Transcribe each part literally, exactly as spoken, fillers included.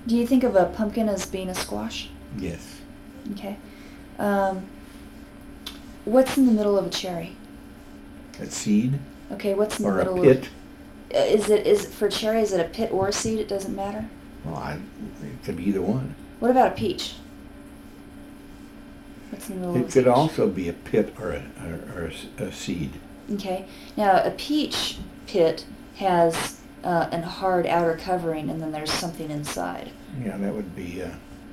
Do you think of a pumpkin as being a squash? Yes. Okay. Um, what's in the middle of a cherry? A seed? Okay, what's in the or middle a pit? of... Uh, is it, is it, for cherry, is it a pit or a seed? It doesn't matter? Well, I, it could be either one. What about a peach? What's in the middle It of a could peach? also be a pit or a, or, or a s- a seed. Okay. Now, a peach pit has uh, an hard outer covering, and then there's something inside. Yeah, that would be, uh,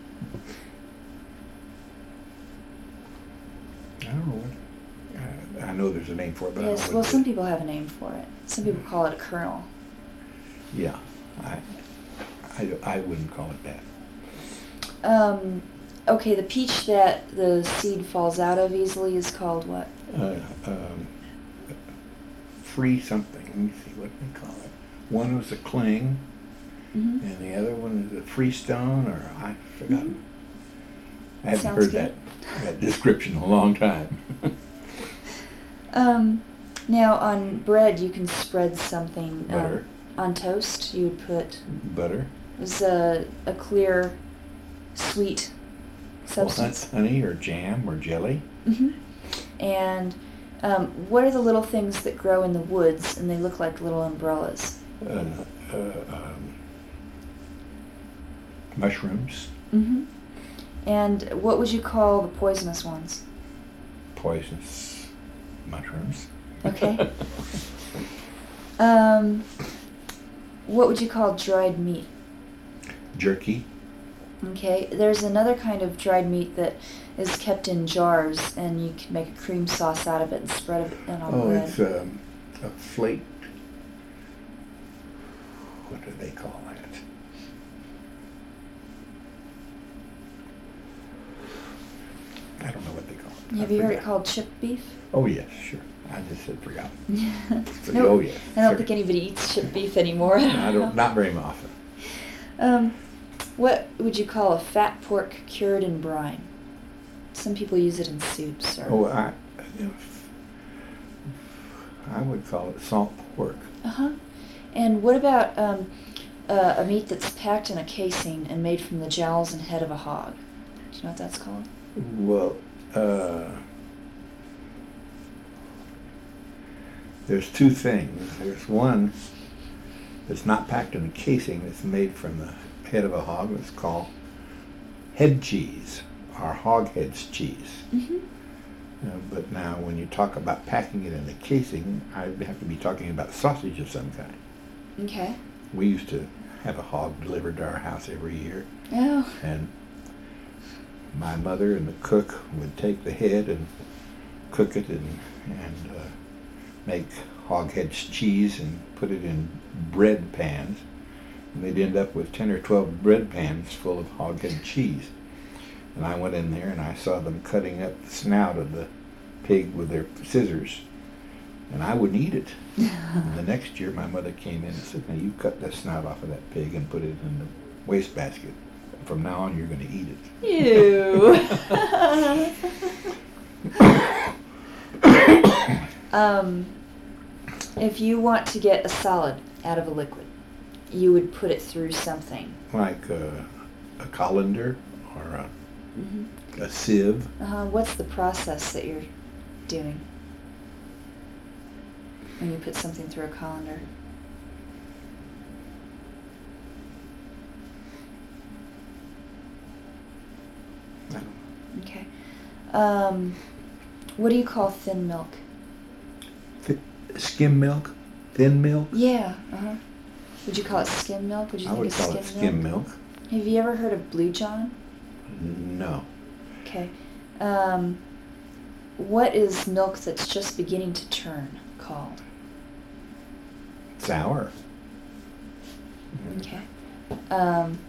I don't know what, uh, I know there's a name for it, but I don't know Yes, what well, it some is. people have a name for it. Some people call it a kernel. Yeah, I, I, don't- I wouldn't call it that. Um, okay, the peach that the seed falls out of easily is called what? Uh, um, free something, let me see what they call it. One was a cling, Mm-hmm. and the other one is a freestone, or I forgot. Mhm. I haven't Sounds heard good. that, that description in a long time. Um, now on bread you can spread something. Butter. Um, on toast you would put Butter. is a a clear, sweet Well, substance. hun- honey or jam or jelly. Mm-hmm. And um, what are the little things that grow in the woods and they look like little umbrellas? Uh, uh, um, mushrooms. Mm-hmm. And what would you call the poisonous ones? Poisonous mushrooms. Okay. Um, what would you call dried meat? Jerky. Okay, there's another kind of dried meat that is kept in jars, and you can make a cream sauce out of it and spread it in on Oh, bread. it's um, a flake. What do they call that? I don't know what they call it. Have I you heard it forgot. called chipped beef? Oh, yes, sure. I just had forgotten. So, No, oh, yes. I don't sure. think anybody eats chipped beef anymore. I don't, not very often. Um, what would you call a fat pork cured in brine? Some people use it in soups. Or Oh, I, I would call it salt pork. Uh-huh. And what about um, uh, a meat that's packed in a casing and made from the jowls and head of a hog? Do you know what that's called? Well, uh, there's two things. There's one that's not packed in a casing, that's made from the head of a hog. It's called head cheese, or hog head's cheese. Mm-hmm. Uh, but now, when you talk about packing it in a casing, I'd have to be talking about sausage of some kind. Okay. We used to have a hog delivered to our house every year, Oh. and my mother and the cook would take the head and cook it and, and uh, make hog head cheese and put it in bread pans. And they'd end up with ten or twelve bread pans full of hog head cheese. And I went in there and I saw them cutting up the snout of the pig with their scissors. And I wouldn't eat it. And the next year my mother came in and said, now you cut the snout off of that pig and put it in the wastebasket. From now on you're going to eat it. Ew. um, if you want to get a solid out of a liquid, you would put it through something. Like a, a colander or a, Mm-hmm. a sieve. Uh, what's the process that you're doing when you put something through a colander? I don't know. Okay. Um, what do you call thin milk? Th- skim milk? Thin milk? Yeah. Uh-huh. Would you call it skim milk? Would you I think would of call skim it skim milk. Have you ever heard of Blue John? No. Okay. Um, what is milk that's just beginning to turn called? Sour. Okay. Um,